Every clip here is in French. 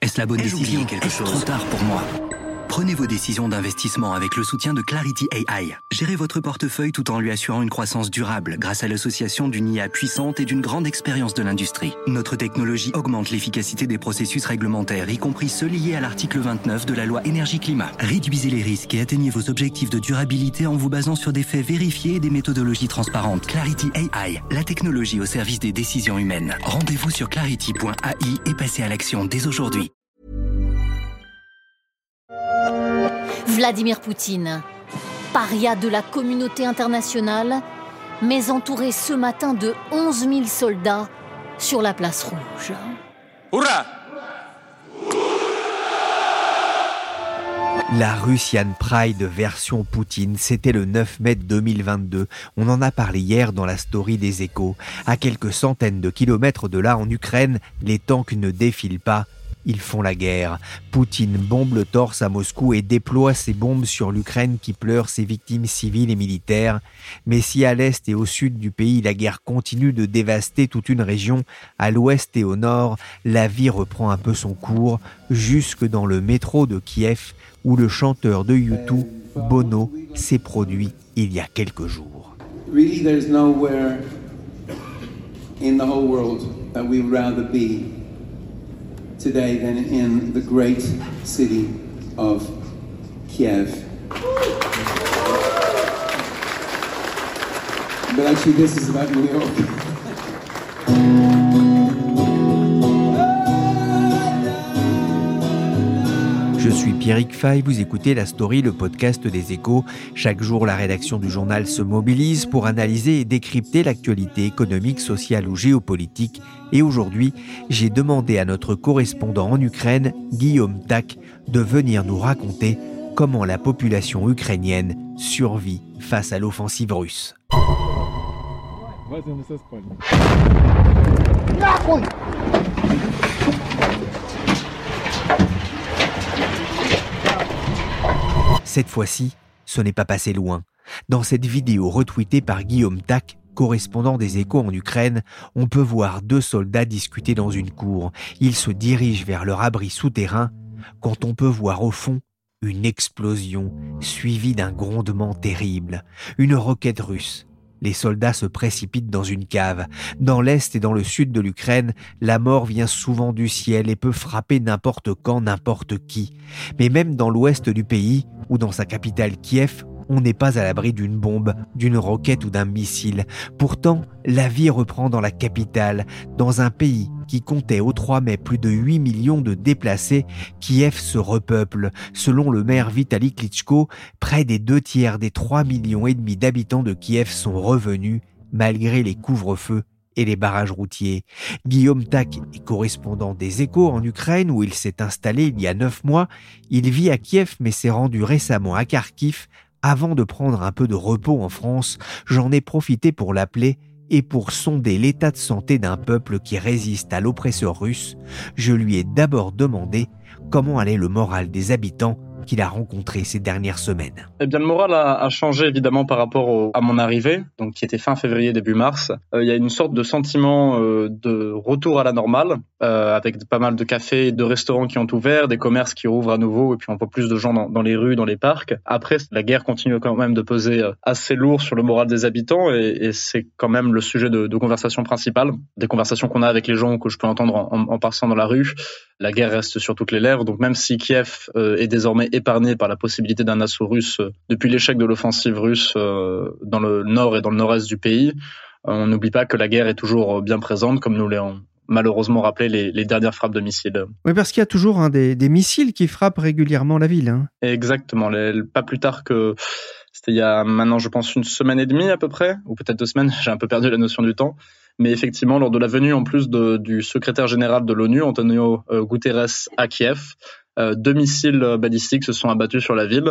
Est-ce la bonne décision? Est-ce trop tard pour moi? Prenez vos décisions d'investissement avec le soutien de Clarity AI. Gérez votre portefeuille tout en lui assurant une croissance durable grâce à l'association d'une IA puissante et d'une grande expérience de l'industrie. Notre technologie augmente l'efficacité des processus réglementaires, y compris ceux liés à l'article 29 de la loi Énergie-Climat. Réduisez les risques et atteignez vos objectifs de durabilité en vous basant sur des faits vérifiés et des méthodologies transparentes. Clarity AI, la technologie au service des décisions humaines. Rendez-vous sur clarity.ai et passez à l'action dès aujourd'hui. Vladimir Poutine, paria de la communauté internationale, mais entouré ce matin de 11 000 soldats sur la place rouge. Hurrah! La Russian Pride version Poutine, c'était le 9 mai 2022. On en a parlé hier dans la story des Échos. À quelques centaines de kilomètres de là, en Ukraine, les tanks ne défilent pas. Ils font la guerre. Poutine bombe le torse à Moscou et déploie ses bombes sur l'Ukraine qui pleure ses victimes civiles et militaires. Mais si à l'est et au sud du pays, la guerre continue de dévaster toute une région, à l'ouest et au nord, la vie reprend un peu son cours, jusque dans le métro de Kiev, où le chanteur de U2, Bono, s'est produit il y a quelques jours. Really, there's nowhere in the whole world that we would rather be today than in the great city of Kiev. But actually, this is about New York. Je suis Pierrick Fay, vous écoutez La Story, le podcast des Échos. Chaque jour, la rédaction du journal se mobilise pour analyser et décrypter l'actualité économique, sociale ou géopolitique. Et aujourd'hui, j'ai demandé à notre correspondant en Ukraine, Guillaume Tack, de venir nous raconter comment la population ukrainienne survit face à l'offensive russe. Cette fois-ci, ce n'est pas passé loin. Dans cette vidéo retweetée par Guillaume Tack, correspondant des Échos en Ukraine, on peut voir deux soldats discuter dans une cour. Ils se dirigent vers leur abri souterrain quand on peut voir au fond une explosion suivie d'un grondement terrible. Une roquette russe. Les soldats se précipitent dans une cave. Dans l'est et dans le sud de l'Ukraine, la mort vient souvent du ciel et peut frapper n'importe quand, n'importe qui. Mais même dans l'ouest du pays, ou dans sa capitale Kiev, on n'est pas à l'abri d'une bombe, d'une roquette ou d'un missile. Pourtant, la vie reprend dans la capitale, dans un pays qui comptait au 3 mai plus de 8 millions de déplacés. Kiev se repeuple. Selon le maire Vitali Klitschko, près des 2/3 des 3,5 millions d'habitants de Kiev sont revenus, malgré les couvre-feux et les barrages routiers. Guillaume Tack est correspondant des Échos en Ukraine où il s'est installé il y a 9 mois. Il vit à Kiev mais s'est rendu récemment à Kharkiv. Avant de prendre un peu de repos en France, j'en ai profité pour l'appeler et pour sonder l'état de santé d'un peuple qui résiste à l'oppresseur russe. Je lui ai d'abord demandé comment allait le moral des habitants qu'il a rencontrés ces dernières semaines. Eh bien, le moral a changé évidemment par rapport à mon arrivée, donc qui était fin février, début mars. Il y a une sorte de sentiment de retour à la normale, avec pas mal de cafés et de restaurants qui ont ouvert, des commerces qui rouvrent à nouveau, et puis on voit plus de gens dans les rues, dans les parcs. Après, la guerre continue quand même de peser assez lourd sur le moral des habitants, et c'est quand même le sujet de conversation principale, des conversations qu'on a avec les gens que je peux entendre en passant dans la rue. La guerre reste sur toutes les lèvres, donc même si Kiev est désormais épargné par la possibilité d'un assaut russe depuis l'échec de l'offensive russe dans le nord et dans le nord-est du pays, on n'oublie pas que la guerre est toujours bien présente, comme nous l'ont malheureusement rappelé les dernières frappes de missiles. Oui, parce qu'il y a toujours des missiles qui frappent régulièrement la ville. Exactement, pas plus tard que... C'était il y a maintenant, je pense, 1 semaine et demie à peu près, ou peut-être 2 semaines, j'ai un peu perdu la notion du temps. Mais effectivement, lors de la venue en plus du secrétaire général de l'ONU, Antonio Guterres, à Kiev, 2 missiles balistiques se sont abattus sur la ville.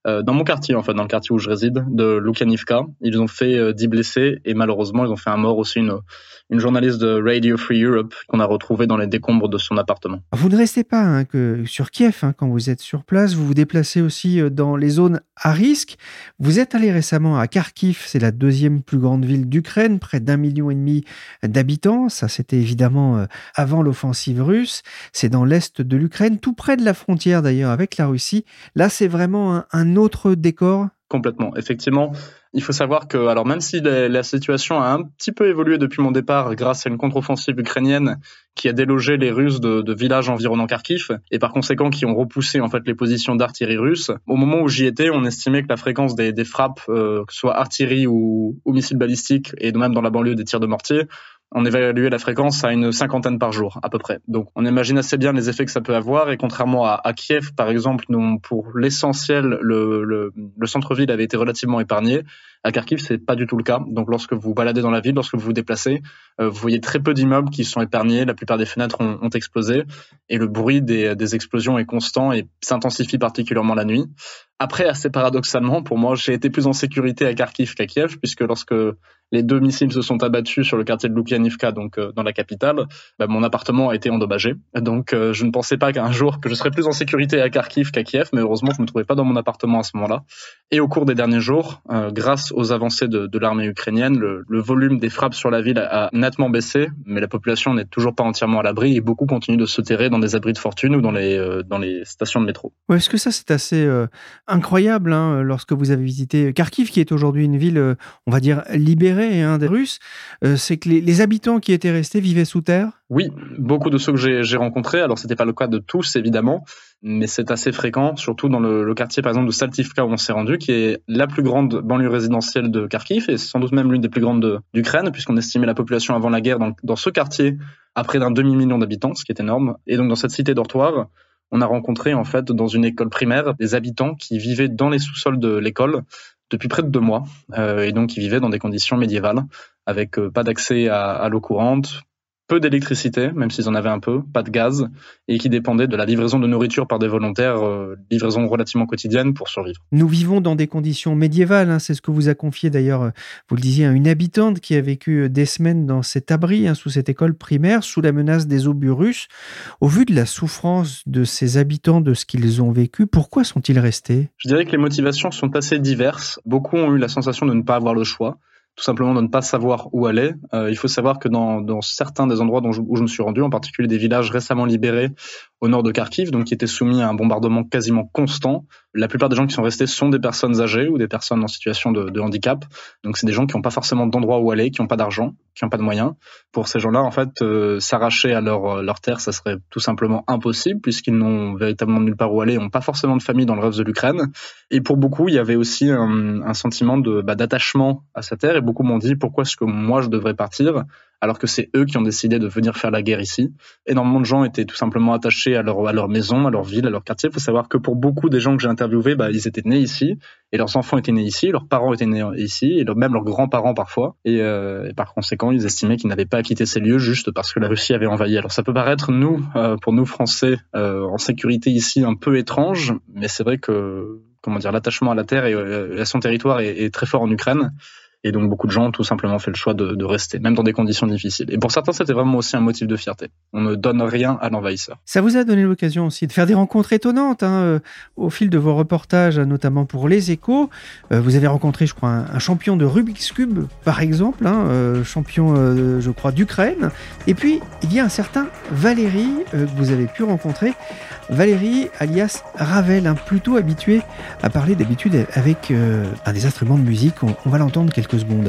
dans mon quartier, en fait, dans le quartier où je réside, de Lukianivka. Ils ont fait 10 blessés et malheureusement, ils ont fait un mort aussi, une journaliste de Radio Free Europe qu'on a retrouvée dans les décombres de son appartement. Vous ne restez pas que sur Kiev quand vous êtes sur place, vous vous déplacez aussi dans les zones à risque. Vous êtes allé récemment à Kharkiv, c'est la deuxième plus grande ville d'Ukraine, près d'1,5 million d'habitants. Ça, c'était évidemment avant l'offensive russe. C'est dans l'est de l'Ukraine, tout près de la frontière d'ailleurs avec la Russie. Là, c'est vraiment un autre décor. Complètement. Effectivement, il faut savoir que, alors même si la situation a un petit peu évolué depuis mon départ grâce à une contre-offensive ukrainienne qui a délogé les Russes de villages environnant Kharkiv et par conséquent qui ont repoussé en fait les positions d'artillerie russe, au moment où j'y étais, on estimait que la fréquence des frappes, que ce soit artillerie ou missiles balistiques et même dans la banlieue des tirs de mortier, on évaluait la fréquence à une 50aine par jour, à peu près. Donc, on imagine assez bien les effets que ça peut avoir. Et contrairement à Kiev, par exemple, nous, pour l'essentiel, le centre-ville avait été relativement épargné. À Kharkiv, c'est pas du tout le cas. Donc, lorsque vous baladez dans la ville, lorsque vous vous déplacez, vous voyez très peu d'immeubles qui sont épargnés. La plupart des fenêtres ont explosé. Et le bruit des explosions est constant et s'intensifie particulièrement la nuit. Après, assez paradoxalement, pour moi, j'ai été plus en sécurité à Kharkiv qu'à Kiev, puisque lorsque les 2 missiles se sont abattus sur le quartier de Lukianivka, donc dans la capitale, mon appartement a été endommagé. Donc, je ne pensais pas qu'un jour que je serais plus en sécurité à Kharkiv qu'à Kiev, mais heureusement, je ne me trouvais pas dans mon appartement à ce moment-là. Et au cours des derniers jours, grâce aux avancées de l'armée ukrainienne, le volume des frappes sur la ville a nettement baissé, mais la population n'est toujours pas entièrement à l'abri et beaucoup continuent de se terrer dans des abris de fortune ou dans les stations de métro. Ouais, est-ce que ça, c'est assez incroyable lorsque vous avez visité Kharkiv, qui est aujourd'hui une ville, on va dire, libérée des Russes, c'est que les habitants qui étaient restés vivaient sous terre? Oui, beaucoup de ceux que j'ai rencontrés, alors c'était pas le cas de tous évidemment, mais c'est assez fréquent, surtout dans le quartier par exemple de Saltivka où on s'est rendu, qui est la plus grande banlieue résidentielle de Kharkiv et sans doute même l'une des plus grandes d'Ukraine, puisqu'on estimait la population avant la guerre dans ce quartier à près d'1 demi-million d'habitants, ce qui est énorme. Et donc dans cette cité dortoir, on a rencontré en fait dans une école primaire des habitants qui vivaient dans les sous-sols de l'école depuis près de 2 mois, et donc qui vivaient dans des conditions médiévales, avec pas d'accès à l'eau courante, peu d'électricité, même s'ils en avaient un peu, pas de gaz, et qui dépendaient de la livraison de nourriture par des volontaires, livraison relativement quotidienne pour survivre. Nous vivons dans des conditions médiévales, c'est ce que vous a confié d'ailleurs, vous le disiez, une habitante qui a vécu des semaines dans cet abri, sous cette école primaire, sous la menace des obus russes. Au vu de la souffrance de ces habitants, de ce qu'ils ont vécu, pourquoi sont-ils restés? Je dirais que les motivations sont assez diverses. Beaucoup ont eu la sensation de ne pas avoir le choix, tout simplement de ne pas savoir où aller. Il faut savoir que dans certains des endroits où je me suis rendu, en particulier des villages récemment libérés au nord de Kharkiv, donc qui étaient soumis à un bombardement quasiment constant, la plupart des gens qui sont restés sont des personnes âgées ou des personnes en situation de handicap. Donc c'est des gens qui n'ont pas forcément d'endroit où aller, qui n'ont pas d'argent, qui n'ont pas de moyens. Pour ces gens-là, en fait, s'arracher à leur terre, ça serait tout simplement impossible puisqu'ils n'ont véritablement nulle part où aller, n'ont pas forcément de famille dans le reste de l'Ukraine. Et pour beaucoup, il y avait aussi un sentiment d'attachement à sa terre. Et beaucoup m'ont dit pourquoi est-ce que moi je devrais partir alors que c'est eux qui ont décidé de venir faire la guerre ici. Énormément de gens étaient tout simplement attachés à leur maison, à leur ville, à leur quartier. Il faut savoir que pour beaucoup des gens que j'ai interviewés, ils étaient nés ici, et leurs enfants étaient nés ici, leurs parents étaient nés ici, et même leurs grands-parents parfois. Et par conséquent, ils estimaient qu'ils n'avaient pas à quitter ces lieux juste parce que la Russie avait envahi. Alors ça peut paraître, pour nous Français, en sécurité ici, un peu étrange, mais c'est vrai que l'attachement à la terre et à son territoire est très fort en Ukraine. Et donc, beaucoup de gens ont tout simplement fait le choix de rester, même dans des conditions difficiles. Et pour certains, c'était vraiment aussi un motif de fierté. On ne donne rien à l'envahisseur. Ça vous a donné l'occasion aussi de faire des rencontres étonnantes au fil de vos reportages, notamment pour Les Échos. Vous avez rencontré, je crois, un champion de Rubik's Cube, par exemple, champion, je crois, d'Ukraine. Et puis, il y a un certain Valérie que vous avez pu rencontrer. Valérie, alias Ravel, plutôt habitué à parler d'habitude avec des instruments de musique. On va l'entendre quelques secondes.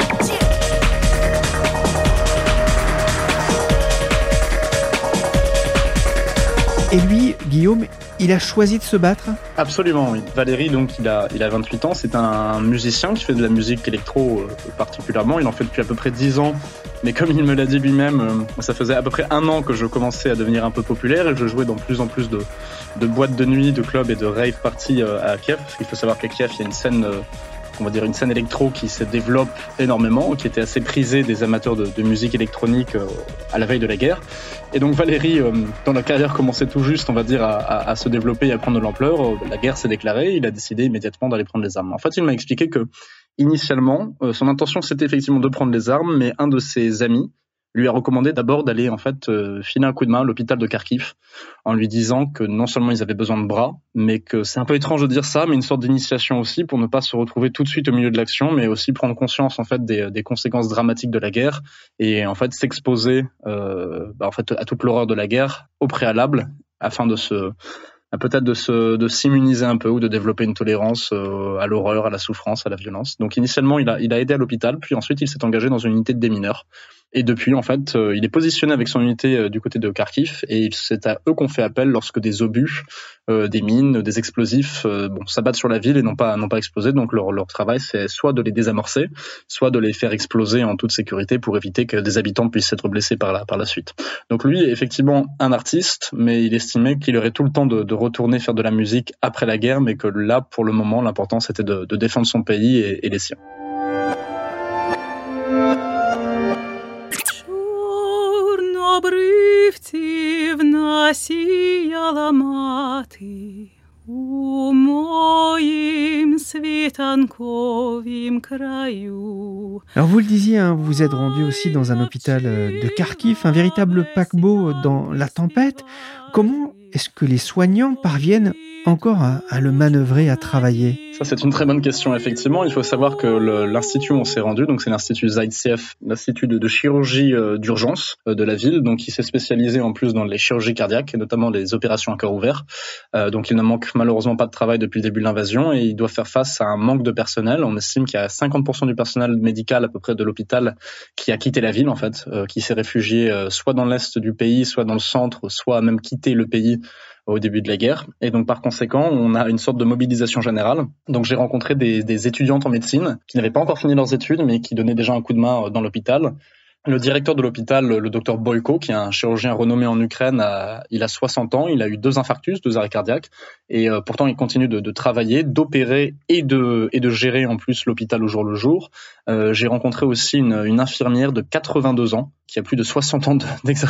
Et lui, Guillaume, il a choisi de se battre? Absolument, oui. Valérie, donc, il a 28 ans. C'est un musicien qui fait de la musique électro particulièrement. Il en fait depuis à peu près 10 ans. Mais comme il me l'a dit lui-même, ça faisait à peu près 1 an que je commençais à devenir un peu populaire et je jouais dans plus en plus de boîtes de nuit, de clubs et de rave parties à Kiev. Parce qu'il faut savoir qu'à Kiev, il y a une scène on va dire une scène électro qui se développe énormément, qui était assez prisée des amateurs de musique électronique à la veille de la guerre. Et donc Valéry, dont la carrière commençait tout juste, on va dire, à se développer et à prendre de l'ampleur, la guerre s'est déclarée, il a décidé immédiatement d'aller prendre les armes. En fait, il m'a expliqué que initialement, son intention c'était effectivement de prendre les armes, mais un de ses amis lui a recommandé d'abord d'aller en fait filer un coup de main à l'hôpital de Kharkiv en lui disant que non seulement ils avaient besoin de bras, mais que c'est un peu étrange de dire ça, mais une sorte d'initiation aussi pour ne pas se retrouver tout de suite au milieu de l'action, mais aussi prendre conscience en fait des conséquences dramatiques de la guerre et en fait s'exposer en fait à toute l'horreur de la guerre au préalable afin de s'immuniser un peu ou de développer une tolérance à l'horreur, à la souffrance, à la violence. Donc initialement, il a aidé à l'hôpital, puis ensuite il s'est engagé dans une unité de démineurs. Et depuis, en fait, il est positionné avec son unité du côté de Kharkiv et c'est à eux qu'on fait appel lorsque des obus, des mines, des explosifs s'abattent sur la ville et n'ont pas explosé. Donc leur travail, c'est soit de les désamorcer, soit de les faire exploser en toute sécurité pour éviter que des habitants puissent être blessés par la suite. Donc lui est effectivement un artiste, mais il estimait qu'il aurait tout le temps de retourner faire de la musique après la guerre, mais que là, pour le moment, l'important c'était de défendre son pays et les siens. Alors vous le disiez, vous vous êtes rendu aussi dans un hôpital de Kharkiv, un véritable paquebot dans la tempête. Comment est-ce que les soignants parviennent encore à le manœuvrer, à travailler ? Ça, c'est une très bonne question, effectivement. Il faut savoir que l'institut où on s'est rendu, donc c'est l'institut ZAIDCF, l'institut de chirurgie d'urgence de la ville, donc il s'est spécialisé en plus dans les chirurgies cardiaques et notamment les opérations à cœur ouvert. Donc il ne manque malheureusement pas de travail depuis le début de l'invasion et il doit faire face à un manque de personnel. On estime qu'il y a 50% du personnel médical à peu près de l'hôpital qui a quitté la ville, en fait, qui s'est réfugié soit dans l'est du pays, soit dans le centre, soit même quitté le pays au début de la guerre. Et donc, par conséquent, on a une sorte de mobilisation générale. Donc, j'ai rencontré des étudiantes en médecine qui n'avaient pas encore fini leurs études, mais qui donnaient déjà un coup de main dans l'hôpital. Le directeur de l'hôpital, le docteur Boyko, qui est un chirurgien renommé en Ukraine, il a 60 ans, il a eu 2 infarctus, 2 arrêts cardiaques, et pourtant il continue de travailler, d'opérer et de gérer en plus l'hôpital au jour le jour. J'ai rencontré aussi une infirmière de 82 ans, qui a plus de 60 ans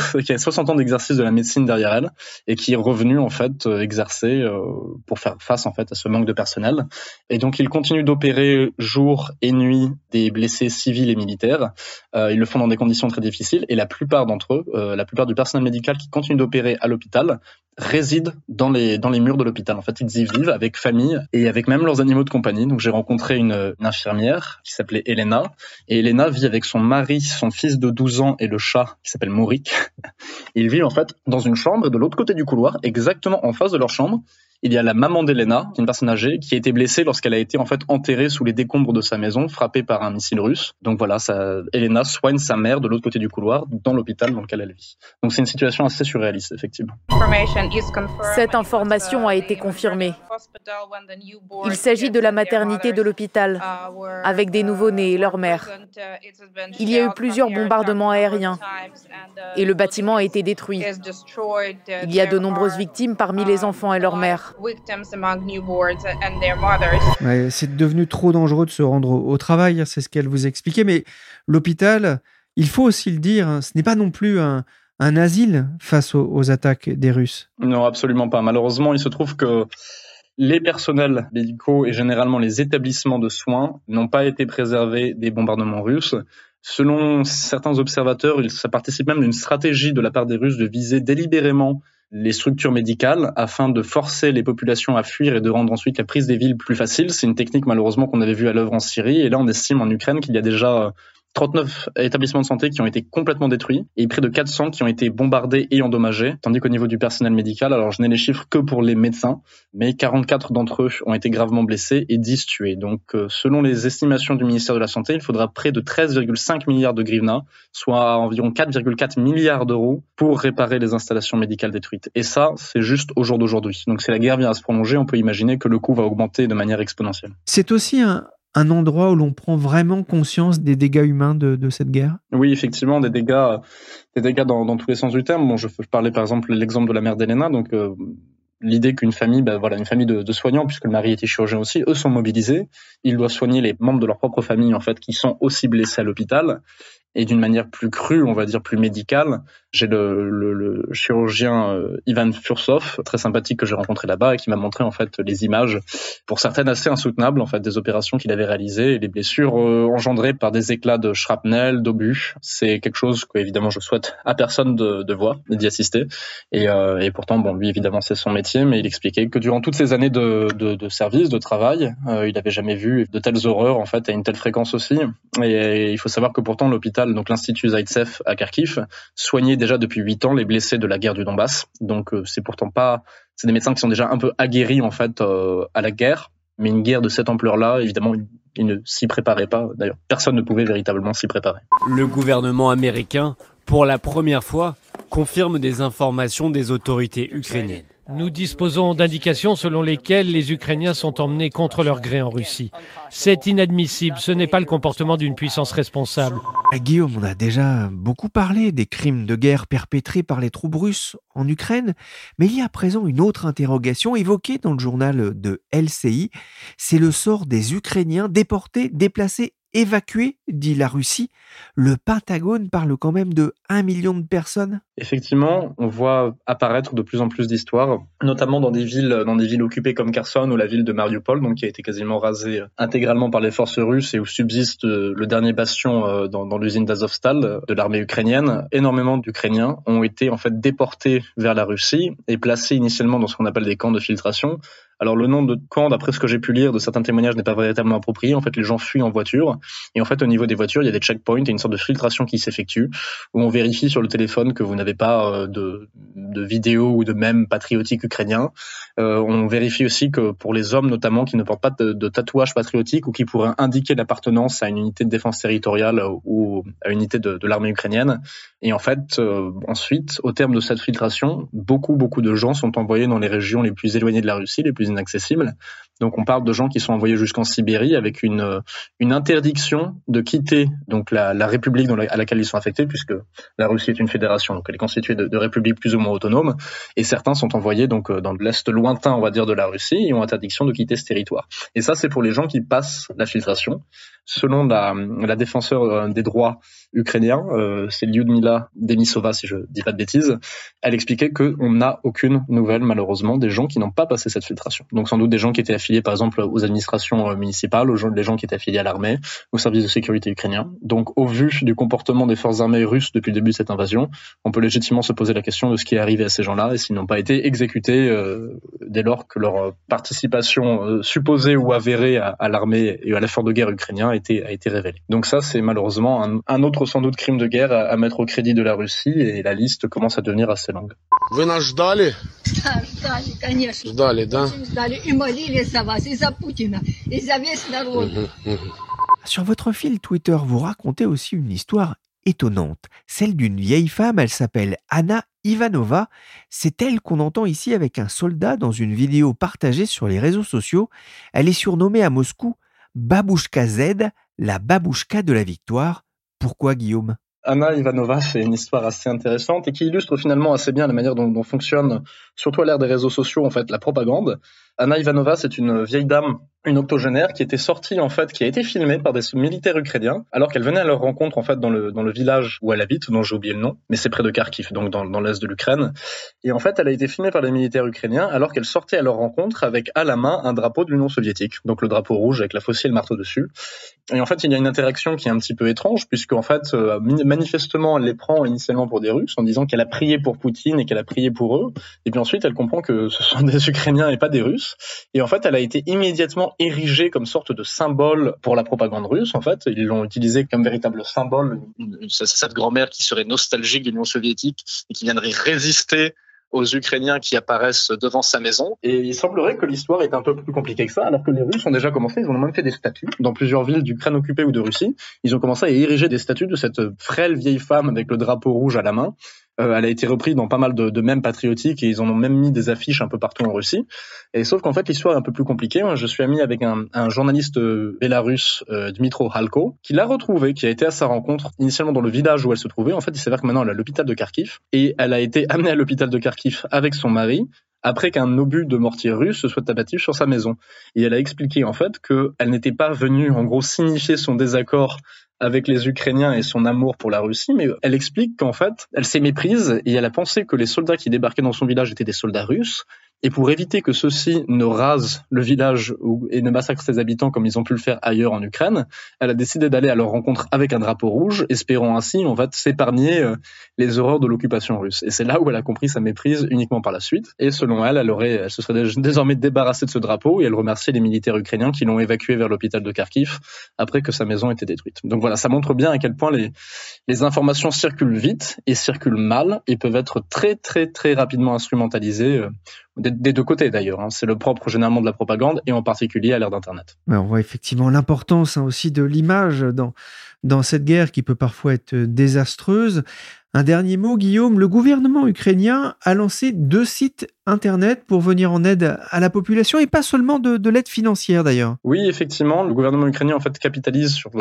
d'exercice de la médecine derrière elle, et qui est revenue en fait exercer pour faire face en fait à ce manque de personnel. Et donc il continue d'opérer jour et nuit des blessés civils et militaires. Ils le font dans des conditions très difficiles et la plupart d'entre eux, la plupart du personnel médical qui continue d'opérer à l'hôpital résident dans les murs de l'hôpital. En fait, ils y vivent avec famille et avec même leurs animaux de compagnie. Donc j'ai rencontré une infirmière qui s'appelait Elena et Elena vit avec son mari, son fils de 12 ans et le chat qui s'appelle Maurik. Ils vivent en fait dans une chambre et de l'autre côté du couloir, exactement en face de leur chambre, il y a la maman d'Elena, qui est une personne âgée, qui a été blessée lorsqu'elle a été en fait enterrée sous les décombres de sa maison, frappée par un missile russe. Donc voilà, Elena soigne sa mère de l'autre côté du couloir, dans l'hôpital dans lequel elle vit. Donc c'est une situation assez surréaliste, effectivement. Cette information a été confirmée. Il s'agit de la maternité de l'hôpital, avec des nouveau-nés et leur mère. Il y a eu plusieurs bombardements aériens, et le bâtiment a été détruit. Il y a de nombreuses victimes parmi les enfants et leurs mères. Ouais, c'est devenu trop dangereux de se rendre au travail, c'est ce qu'elle vous expliquait. Mais l'hôpital, il faut aussi le dire, ce n'est pas non plus un asile face aux attaques des Russes. Non, absolument pas. Malheureusement, il se trouve que les personnels médicaux et généralement les établissements de soins n'ont pas été préservés des bombardements russes. Selon certains observateurs, ça participe même d'une stratégie de la part des Russes de viser délibérément les structures médicales afin de forcer les populations à fuir et de rendre ensuite la prise des villes plus facile. C'est une technique malheureusement qu'on avait vue à l'œuvre en Syrie et là on estime en Ukraine qu'il y a déjà 39 établissements de santé qui ont été complètement détruits et près de 400 qui ont été bombardés et endommagés, tandis qu'au niveau du personnel médical, alors je n'ai les chiffres que pour les médecins, mais 44 d'entre eux ont été gravement blessés et 10 tués. Donc selon les estimations du ministère de la Santé, il faudra près de 13,5 milliards de hryvnia, soit environ 4,4 milliards d'euros pour réparer les installations médicales détruites. Et ça, c'est juste au jour d'aujourd'hui. Donc si la guerre vient à se prolonger, on peut imaginer que le coût va augmenter de manière exponentielle. C'est aussi un endroit où l'on prend vraiment conscience des dégâts humains de cette guerre ? Oui, effectivement, des dégâts dans tous les sens du terme. Bon, je parlais par exemple de l'exemple de la mère d'Elena. Donc, l'idée qu'une famille, une famille de soignants, puisque le mari était chirurgien aussi, eux sont mobilisés. Ils doivent soigner les membres de leur propre famille, en fait, qui sont aussi blessés à l'hôpital. Et d'une manière plus crue, on va dire plus médicale, j'ai le chirurgien Ivan Fursov, très sympathique, que j'ai rencontré là-bas et qui m'a montré en fait les images, pour certaines assez insoutenables en fait, des opérations qu'il avait réalisées et les blessures engendrées par des éclats de shrapnel, d'obus. C'est quelque chose que évidemment je souhaite à personne de voir et d'y assister. Et pourtant, lui évidemment c'est son métier, mais il expliquait que durant toutes ces années de service, de travail, il n'avait jamais vu de telles horreurs en fait à une telle fréquence aussi. Et il faut savoir que pourtant l'hôpital, donc l'Institut Zaïtsev à Kharkiv, soignait déjà depuis 8 ans les blessés de la guerre du Donbass. Donc c'est des médecins qui sont déjà un peu aguerris en fait à la guerre, mais une guerre de cette ampleur-là, évidemment, ils ne s'y préparaient pas. D'ailleurs, personne ne pouvait véritablement s'y préparer. Le gouvernement américain, pour la première fois, confirme des informations des autorités ukrainiennes. Nous disposons d'indications selon lesquelles les Ukrainiens sont emmenés contre leur gré en Russie. C'est inadmissible, ce n'est pas le comportement d'une puissance responsable. Guillaume, on a déjà beaucoup parlé des crimes de guerre perpétrés par les troupes russes en Ukraine, mais il y a à présent une autre interrogation évoquée dans le journal de LCI, c'est le sort des Ukrainiens déportés, déplacés, évacués, dit la Russie. Le Pentagone parle quand même de 1 million de personnes. Effectivement, on voit apparaître de plus en plus d'histoires, notamment dans des villes occupées comme Kherson ou la ville de Mariupol, donc qui a été quasiment rasée intégralement par les forces russes et où subsiste le dernier bastion dans l'usine d'Azovstal de l'armée ukrainienne. Énormément d'Ukrainiens ont été en fait déportés vers la Russie et placés initialement dans ce qu'on appelle des camps de filtration. Alors le nom de camp, d'après ce que j'ai pu lire de certains témoignages, n'est pas véritablement approprié. En fait, les gens fuient en voiture et en fait au niveau des voitures, il y a des checkpoints et une sorte de filtration qui s'effectue où on vérifie sur le téléphone que vous n'avez pas de vidéos ou de mèmes patriotiques ukrainiens. On vérifie aussi que pour les hommes notamment qui ne portent pas de tatouages patriotiques ou qui pourraient indiquer l'appartenance à une unité de défense territoriale ou à une unité de l'armée ukrainienne. Et en fait, ensuite, au terme de cette filtration, beaucoup de gens sont envoyés dans les régions les plus éloignées de la Russie, les plus inaccessibles. Donc on parle de gens qui sont envoyés jusqu'en Sibérie avec une interdiction de quitter donc la république à laquelle ils sont affectés, puisque la Russie est une fédération, donc elle est constituée de républiques plus ou moins autonomes, et certains sont envoyés donc dans l'est lointain, on va dire, de la Russie, et ont interdiction de quitter ce territoire. Et ça, c'est pour les gens qui passent la filtration. Selon la défenseur des droits ukrainiens, c'est Lyudmila Denisova, si je dis pas de bêtises, elle expliquait qu'on n'a aucune nouvelle, malheureusement, des gens qui n'ont pas passé cette filtration. Donc sans doute des gens qui étaient affiliés, par exemple, aux administrations municipales, des gens qui étaient affiliés à l'armée, aux services de sécurité ukrainiens. Donc au vu du comportement des forces armées russes depuis le début de cette invasion, on peut légitimement se poser la question de ce qui est arrivé à ces gens-là et s'ils n'ont pas été exécutés dès lors que leur participation supposée ou avérée à l'armée et à l'effort de guerre ukrainien a été révélée. Donc ça, c'est malheureusement un autre sans doute crime de guerre à mettre au crédit de la Russie, et la liste commence à devenir assez longue. Вы нас ждали? Ждали, конечно. Ждали, да? Очень ждали. И молились за вас, и за Путина, и за весь народ. Sur votre fil Twitter, vous racontez aussi une histoire étonnante, celle d'une vieille femme. Elle s'appelle Anna Ivanova. C'est elle qu'on entend ici avec un soldat dans une vidéo partagée sur les réseaux sociaux. Elle est surnommée à Moscou Babouchka Z, la babouchka de la victoire. Pourquoi, Guillaume ? Anna Ivanova, c'est une histoire assez intéressante et qui illustre finalement assez bien la manière dont fonctionne, surtout à l'ère des réseaux sociaux, en fait, la propagande. Anna Ivanova, c'est une vieille dame, une octogénaire, qui était sortie, en fait, qui a été filmée par des militaires ukrainiens, alors qu'elle venait à leur rencontre, en fait, dans le village où elle habite, dont j'ai oublié le nom, mais c'est près de Kharkiv, donc dans l'est de l'Ukraine. Et en fait, elle a été filmée par les militaires ukrainiens, alors qu'elle sortait à leur rencontre avec, à la main, un drapeau de l'Union soviétique, donc le drapeau rouge avec la faucille et le marteau dessus. Et en fait, il y a une interaction qui est un petit peu étrange, puisque, en fait, manifestement, elle les prend initialement pour des Russes, en disant qu'elle a prié pour Poutine et qu'elle a prié pour eux. Et puis ensuite, elle comprend que ce sont des Ukrainiens et pas des Russes. Et en fait, elle a été immédiatement érigée comme sorte de symbole pour la propagande russe. En fait, ils l'ont utilisée comme véritable symbole. C'est cette grand-mère qui serait nostalgique de l'Union soviétique et qui viendrait résister aux Ukrainiens qui apparaissent devant sa maison. Et il semblerait que l'histoire est un peu plus compliquée que ça, alors que les Russes ont déjà commencé, ils ont même fait des statues dans plusieurs villes d'Ukraine occupée ou de Russie. Ils ont commencé à ériger des statues de cette frêle vieille femme avec le drapeau rouge à la main. Elle a été reprise dans pas mal de mèmes patriotiques et ils en ont même mis des affiches un peu partout en Russie. Et sauf qu'en fait, l'histoire est un peu plus compliquée. Je suis ami avec un journaliste bélarusse, Dmitro Halko, qui l'a retrouvée, qui a été à sa rencontre initialement dans le village où elle se trouvait. En fait, il s'avère que maintenant elle est à l'hôpital de Kharkiv et elle a été amenée à l'hôpital de Kharkiv avec son mari, après qu'un obus de mortier russe se soit abattu sur sa maison. Et elle a expliqué en fait qu'elle n'était pas venue en gros signifier son désaccord avec les Ukrainiens et son amour pour la Russie, mais elle explique qu'en fait, elle s'est méprise et elle a pensé que les soldats qui débarquaient dans son village étaient des soldats russes. Et pour éviter que ceux-ci ne rasent le village et ne massacrent ses habitants comme ils ont pu le faire ailleurs en Ukraine, elle a décidé d'aller à leur rencontre avec un drapeau rouge, espérant ainsi en fait s'épargner les horreurs de l'occupation russe. Et c'est là où elle a compris sa méprise uniquement par la suite. Et selon elle, elle se serait désormais débarrassée de ce drapeau et elle remerciait les militaires ukrainiens qui l'ont évacuée vers l'hôpital de Kharkiv après que sa maison était détruite. Donc voilà, ça montre bien à quel point les informations circulent vite et circulent mal et peuvent être très très très rapidement instrumentalisées des deux côtés d'ailleurs. C'est le propre généralement de la propagande et en particulier à l'ère d'Internet. Ouais, on voit effectivement l'importance aussi de l'image dans cette guerre qui peut parfois être désastreuse. Un dernier mot, Guillaume, le gouvernement ukrainien a lancé 2 sites Internet pour venir en aide à la population et pas seulement de l'aide financière d'ailleurs. Oui, effectivement, le gouvernement ukrainien en fait capitalise sur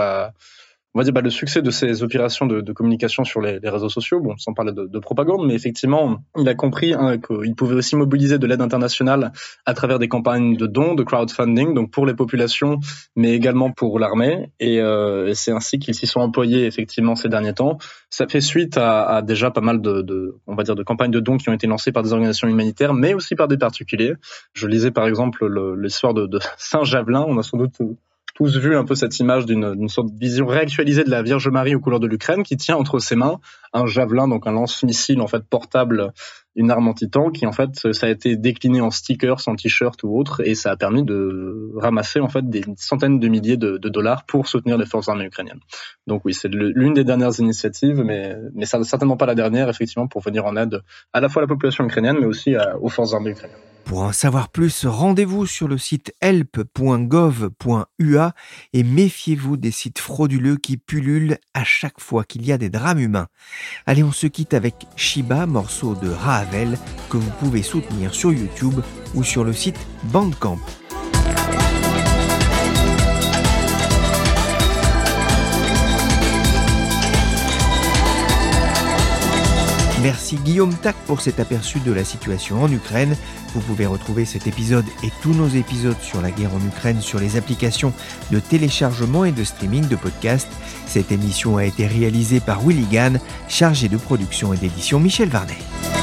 le succès de ces opérations de communication sur les réseaux sociaux, bon, sans parler de propagande, mais effectivement, il a compris qu'il pouvait aussi mobiliser de l'aide internationale à travers des campagnes de dons, de crowdfunding, donc pour les populations, mais également pour l'armée, et c'est ainsi qu'ils s'y sont employés effectivement ces derniers temps. Ça fait suite à déjà pas mal de campagnes de dons qui ont été lancées par des organisations humanitaires, mais aussi par des particuliers. Je lisais par exemple l'histoire de Saint-Javelin, on a sans doute tous vu un peu cette image d'une sorte de vision réactualisée de la Vierge Marie aux couleurs de l'Ukraine qui tient entre ses mains un javelin, donc un lance-missile en fait portable, une arme anti-tank qui en fait ça a été décliné en stickers, en t-shirts ou autre et ça a permis de ramasser en fait des centaines de milliers de dollars pour soutenir les forces armées ukrainiennes. Donc oui, c'est l'une des dernières initiatives, mais ça certainement pas la dernière effectivement pour venir en aide à la fois à la population ukrainienne mais aussi aux forces armées ukrainiennes. Pour en savoir plus, rendez-vous sur le site help.gov.ua et méfiez-vous des sites frauduleux qui pullulent à chaque fois qu'il y a des drames humains. Allez, on se quitte avec Shiba, morceau de Ravel que vous pouvez soutenir sur YouTube ou sur le site Bandcamp. Merci Guillaume Tac pour cet aperçu de la situation en Ukraine. Vous pouvez retrouver cet épisode et tous nos épisodes sur la guerre en Ukraine sur les applications de téléchargement et de streaming de podcasts. Cette émission a été réalisée par Willy Gann, chargé de production et d'édition Michel Varnet.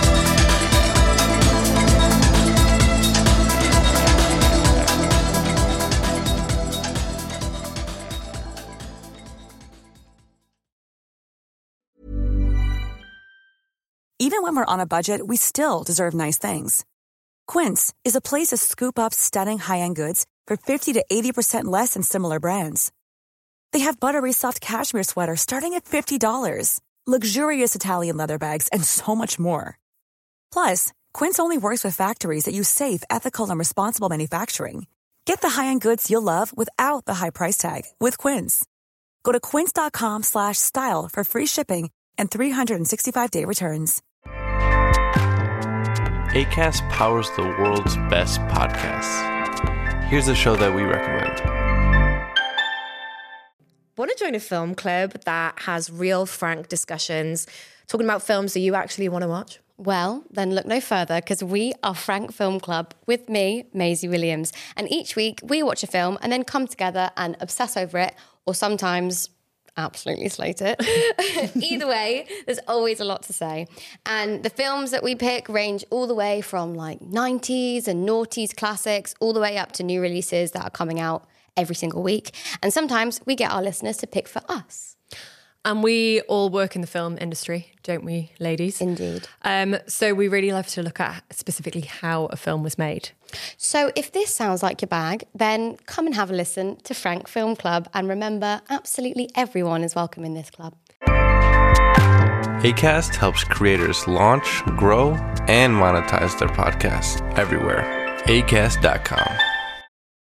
Even when we're on a budget, we still deserve nice things. Quince is a place to scoop up stunning high-end goods for 50 to 80% less than similar brands. They have buttery soft cashmere sweaters starting at $50, luxurious Italian leather bags, and so much more. Plus, Quince only works with factories that use safe, ethical, and responsible manufacturing. Get the high-end goods you'll love without the high price tag with Quince. Go to quince.com/style for free shipping and 365-day returns. Acast powers the world's best podcasts. Here's a show that we recommend. Want to join a film club that has real, frank discussions, talking about films that you actually want to watch? Well, then look no further because we are Frank Film Club with me, Maisie Williams. And each week we watch a film and then come together and obsess over it, or sometimes absolutely slate it. Either way, there's always a lot to say. And the films that we pick range all the way from like 90s and noughties classics all the way up to new releases that are coming out every single week. And sometimes we get our listeners to pick for us. And we all work in the film industry, don't we, ladies? Indeed. So we really love to look at specifically how a film was made. So if this sounds like your bag, then come and have a listen to Frank Film Club. And remember, absolutely everyone is welcome in this club. Acast helps creators launch, grow, and monetize their podcasts everywhere. Acast.com.